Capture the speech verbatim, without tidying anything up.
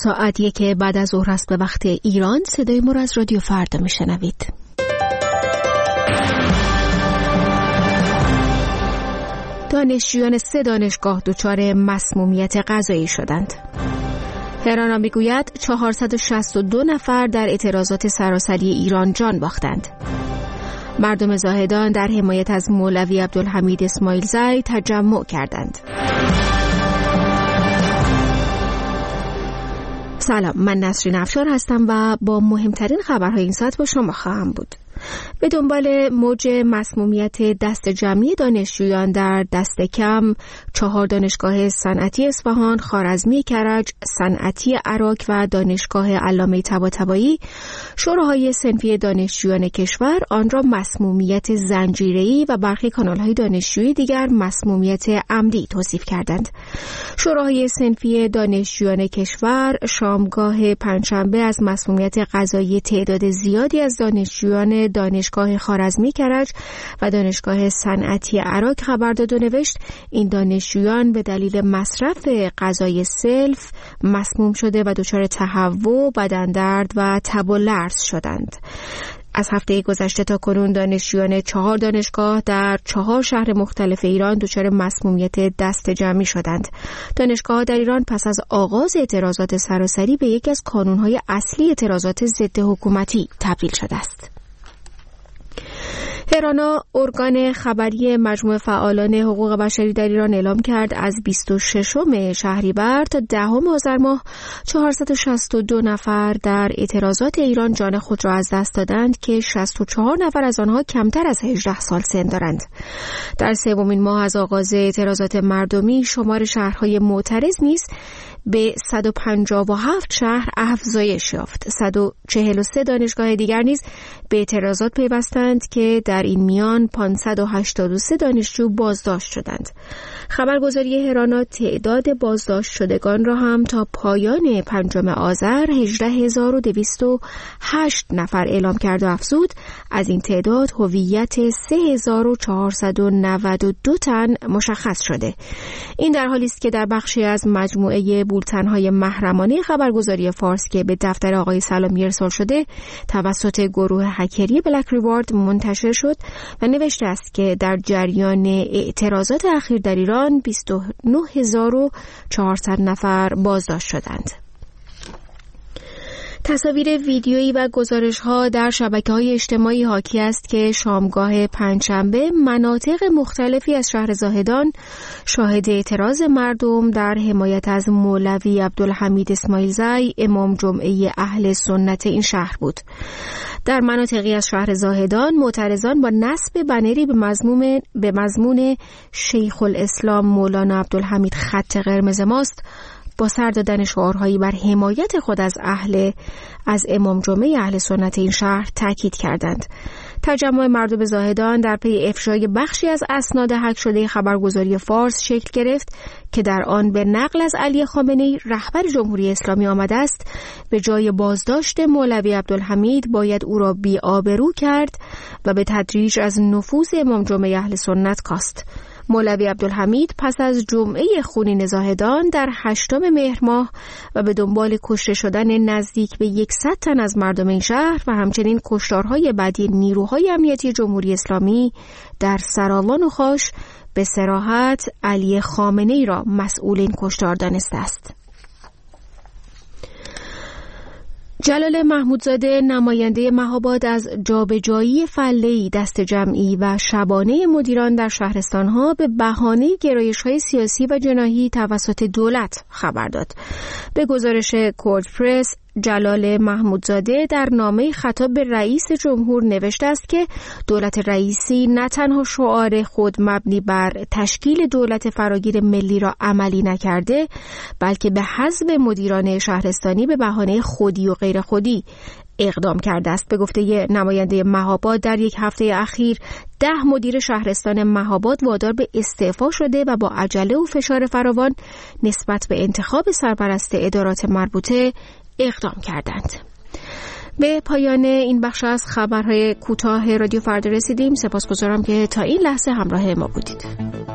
ساعت یک بعد از ظهر است به وقت ایران. صدای ما را از رادیو فردا میشنوید. دانشجویان سه دانشگاه دچار مسمومیت غذایی شدند. هرانا میگوید چهارصد و شصت و دو نفر در اعتراضات سراسری ایران جان باختند. مردم زاهدان در حمایت از مولوی عبدالحمید اسماعیل زی تجمع کردند. سلام، من نسرین افشار هستم و با مهمترین خبرهای این ساعت با شما خواهم بود. به دنبال موج مسمومیت دست جمعی دانشجویان در دست کم چهار دانشگاه صنعتی اصفهان، خوارزمی کرج، صنعتی عراق و دانشگاه علامه طباطبایی شوراهای صنفی دانشجویان کشور آن را مسمومیت زنجیره‌ای و برخی کانال‌های دانشجویی دیگر مسمومیت عمدی توصیف کردند. شوراهای صنفی دانشجویان کشور شامگاه پنجشنبه از مسمومیت غذایی تعداد زیادی از دانشجویان دانشگاه خوارزمی کرج و دانشگاه صنعتی عراق خبر داد و نوشت این دانشجویان به دلیل مصرف غذای سلف مسموم شده و دچار تهوع، بدن‌درد و تب و لرز شدند. از هفته گذشته تا کنون دانشجویان چهار دانشگاه در چهار شهر مختلف ایران دچار مسمومیت دست جمعی شدند. دانشگاه در ایران پس از آغاز اعتراضات سراسری به یکی از کانون‌های اصلی اعتراضات ضد حکومتی تبدیل شده است. هرانا، ارگان خبری مجموعه فعالان حقوق بشری در ایران اعلام کرد از بیست و ششم شهریور تا دهم آذر ماه چهارصد و شصت و دو نفر در اعتراضات ایران جان خود را از دست دادند که شصت و چهار نفر از آنها کمتر از هجده سال سن دارند. در سومین ماه از آغاز اعتراضات مردمی شمار شهرهای معترض نیز به صد و پنجاه و هفت شهر افزایش یافت. صد و چهل و سه دانشگاه دیگر نیز به اعتراضات پیوستند که در این میان پانصد و هشتاد و سه دانشجو بازداشت شدند. خبرگزاری هرانا تعداد بازداشت شدگان را هم تا پایان پنجم آذر هجده هزار و دویست و هشت نفر اعلام کرد و افزود از این تعداد هویت سه هزار و چهارصد و نود و دو تن مشخص شده. این در حالی است که در بخشی از مجموعه بولتن‌های محرمانه خبرگزاری فارس که به دفتر آقای سلامی ارسال شده توسط گروه هکری بلک ریوارد منتشر شد و نوشته است که در جریان اعتراضات اخیر در ایران بیست و نه هزار و چهارصد نفر بازداشت شدند. تصاویر ویدیویی و گزارش‌ها در شبکه‌های اجتماعی حاکی است که شامگاه پنجشنبه مناطق مختلفی از شهر زاهدان شاهد اعتراض مردم در حمایت از مولوی عبدالحمید اسماعیل زی امام جمعه اهل سنت این شهر بود. در مناطقی از شهر زاهدان معترضان با نصب بنری به مضمون به مضمون شیخ الاسلام مولانا عبدالحمید خط قرمز ماست با سر دادن شعارهایی بر حمایت خود از اهل از امام جمعه اهل سنت این شهر تاکید کردند. تجمع مردم زاهدان در پی افشای بخشی از اسناد هک شده خبرگزاری فارس شکل گرفت که در آن به نقل از علی خامنه‌ای رهبر جمهوری اسلامی آمده است به جای بازداشت مولوی عبدالحمید باید او را بی‌آبرو کرد و به تدریج از نفوذ امام جمعه اهل سنت کاست. مولوی عبدالحمید پس از جمعه خونین زاهدان در هشتم مهر ماه و به دنبال کشته شدن نزدیک به یکصد تن از مردم این شهر و همچنین کشتارهای بعدی نیروهای امنیتی جمهوری اسلامی در سراوان و خاش به صراحت علی خامنه‌ای را مسئول این کشتار دانسته است. جلال محمودزاده نماینده مهاباد از جابجایی فله‌ای دست جمعی و شبانه مدیران در شهرستانها به بهانه گرایش‌های سیاسی و جناحی توسط دولت خبر داد. به گزارش کورد پرس جلال محمودزاده در نامه خطاب به رئیس جمهور نوشته است که دولت رئیسی نه تنها شعار خود مبنی بر تشکیل دولت فراگیر ملی را عملی نکرده بلکه به حذف مدیران شهرستانی به بهانه خودی و غیر خودی اقدام کرده است. به گفته نماینده مهاباد در یک هفته اخیر ده مدیر شهرستان مهاباد وادار به استعفا شده و با عجله و فشار فراوان نسبت به انتخاب سرپرست ادارات مربوطه اقدام کردند. به پایان این بخش از خبرهای کوتاه رادیو فردا رسیدیم. سپاسگزارم که تا این لحظه همراه ما بودید.